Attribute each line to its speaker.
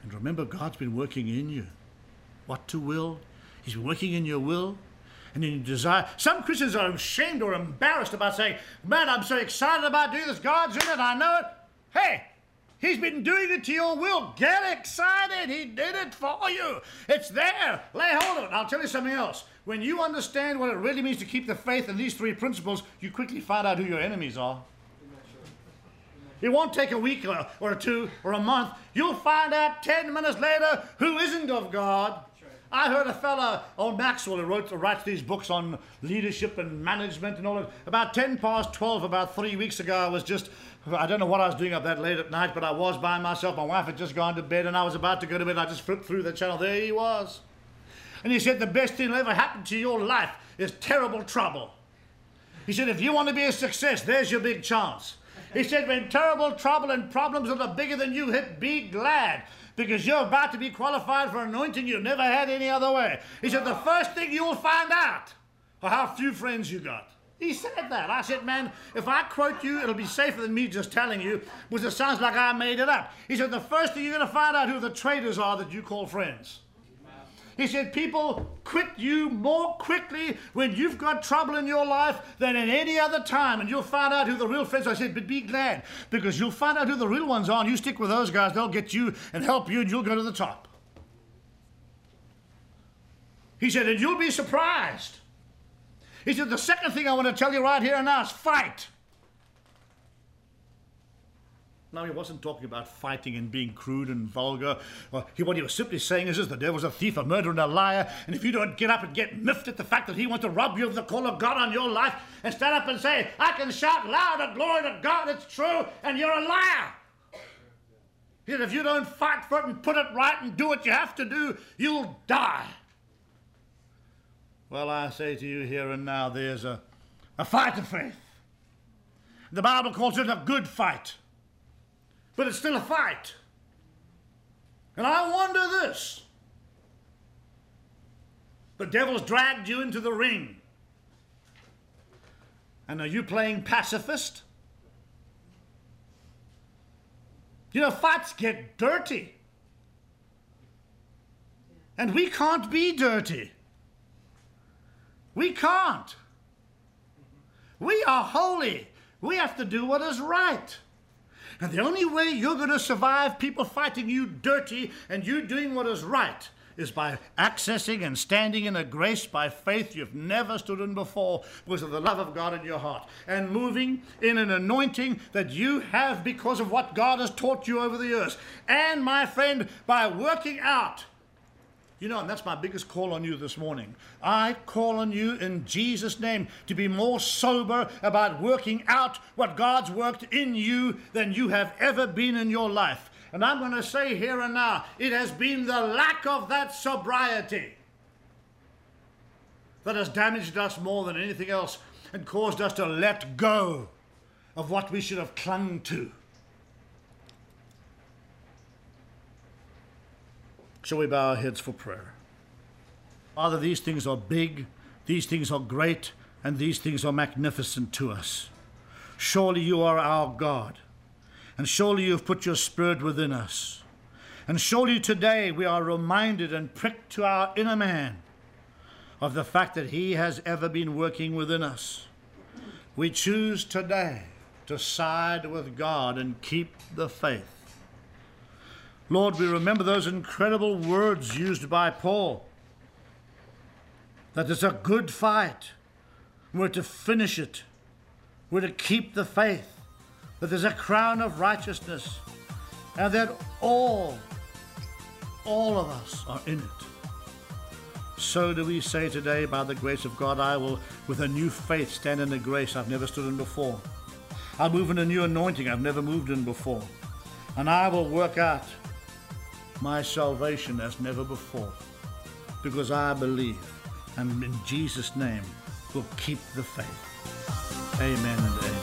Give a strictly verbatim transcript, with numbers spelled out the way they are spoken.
Speaker 1: And remember, God's been working in you. What to will? He's been working in your will and in your desire. Some Christians are ashamed or embarrassed about saying, man, I'm so excited about doing this. God's in it. I know it. Hey, He's been doing it to your will. Get excited. He did it for you. It's there. Lay hold of it. I'll tell you something else. When you understand what it really means to keep the faith in these three principles, you quickly find out who your enemies are. It won't take a week or, or two or a month. You'll find out ten minutes later who isn't of God. I heard a fella, old Maxwell, who wrote, writes these books on leadership and management and all that. About ten past twelve, about three weeks ago, I was just, I don't know what I was doing up that late at night, but I was by myself. My wife had just gone to bed, and I was about to go to bed. And I just flipped through the channel. There he was. And he said, the best thing that ever happened to your life is terrible trouble. He said, if you want to be a success, there's your big chance. He said, when terrible trouble and problems that are bigger than you hit, be glad, because you're about to be qualified for anointing you've never had any other way. He said, the first thing you'll find out are how few friends you got. He said that. I said, man, if I quote you, it'll be safer than me just telling you, because it sounds like I made it up. He said, the first thing you're going to find out who the traitors are that you call friends. He said, people quit you more quickly when you've got trouble in your life than in any other time. And you'll find out who the real friends are. I said, but be glad, because you'll find out who the real ones are, and you stick with those guys. They'll get you and help you, and you'll go to the top. He said, and you'll be surprised. He said, the second thing I want to tell you right here and now is fight. Now, he wasn't talking about fighting and being crude and vulgar. Uh, he, what he was simply saying is, is the devil's a thief, a murderer, and a liar. And if you don't get up and get miffed at the fact that he wants to rob you of the call of God on your life and stand up and say, I can shout louder, glory to God, it's true, and you're a liar. He said, if you don't fight for it and put it right and do what you have to do, you'll die. Well, I say to you here and now, there's a, a fight of faith. The Bible calls it a good fight. But it's still a fight. And I wonder this. The devil's dragged you into the ring. And are you playing pacifist? You know, fights get dirty. And we can't be dirty. We can't. We are holy. We have to do what is right. And the only way you're going to survive people fighting you dirty and you doing what is right is by accessing and standing in a grace by faith you've never stood in before because of the love of God in your heart, and moving in an anointing that you have because of what God has taught you over the years. And, my friend, by working out. You know, and that's my biggest call on you this morning. I call on you in Jesus' name to be more sober about working out what God's worked in you than you have ever been in your life. And I'm going to say here and now, it has been the lack of that sobriety that has damaged us more than anything else and caused us to let go of what we should have clung to. Shall we bow our heads for prayer? Father, these things are big, these things are great, and these things are magnificent to us. Surely you are our God, and surely you've put your Spirit within us. And surely today we are reminded and pricked to our inner man of the fact that he has ever been working within us. We choose today to side with God and keep the faith. Lord, we remember those incredible words used by Paul, that it's a good fight. We're to finish it. We're to keep the faith, that there's a crown of righteousness, and that all, all of us are in it. So do we say today, by the grace of God, I will, with a new faith, stand in a grace I've never stood in before. I'll move in a new anointing I've never moved in before. And I will work out my salvation as never before, because I believe, and in Jesus' name will keep the faith. Amen and amen.